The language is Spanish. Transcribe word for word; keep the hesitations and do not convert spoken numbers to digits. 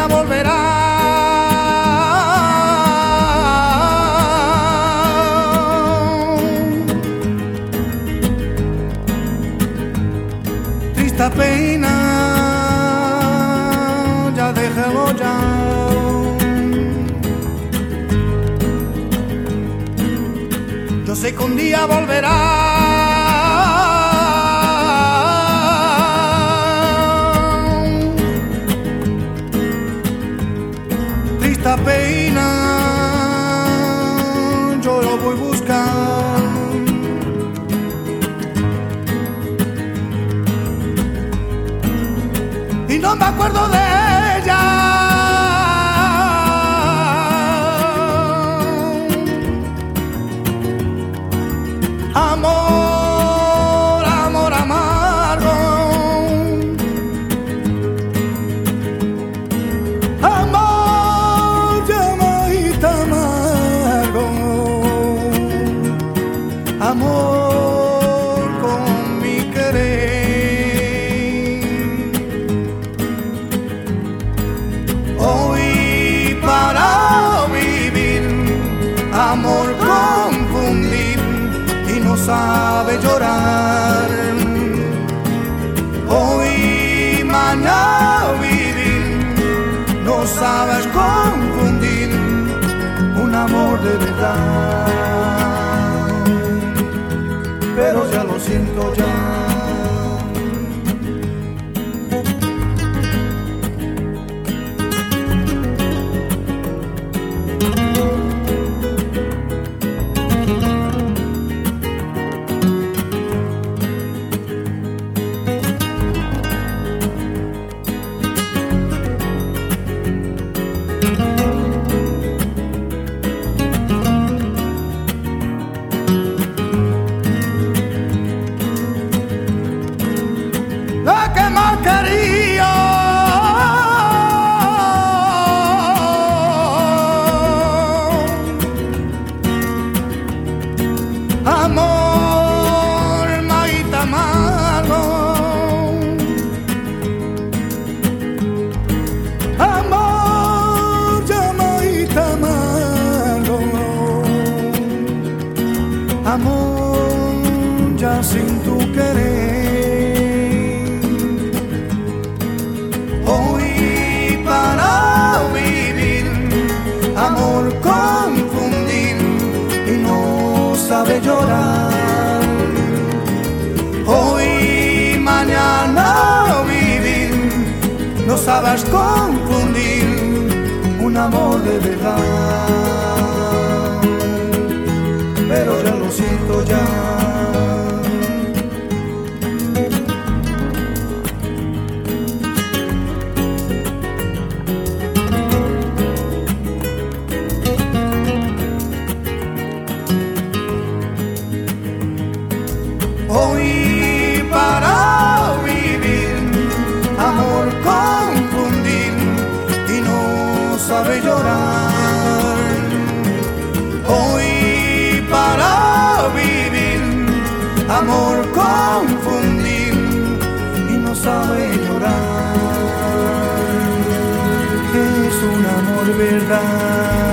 día volverá. Triste pena, ya déjalo ya. Yo sé que un día volverá. Esta pena yo lo voy a buscar. Y no me acuerdo de ella. Amor, amor amargo. Amor, amor con mi querer. Hoy para vivir, amor confundir y no sabe llorar. Hoy mañana vivir, no sabes confundir un amor de verdad. Pero ya lo siento ya. Amor, maíta amargo. Amor, llamaíta amargo. Amor, ya sin tu querer. Hoy para vivir, amor confundir y no sabe llorar. Hoy, mañana vivir, no sabes confundir un amor de verdad. Pero ya lo siento ya. Hoy para vivir, amor confundir y no sabe llorar. Hoy para vivir, amor confundir y no sabe llorar. Es un amor verdad.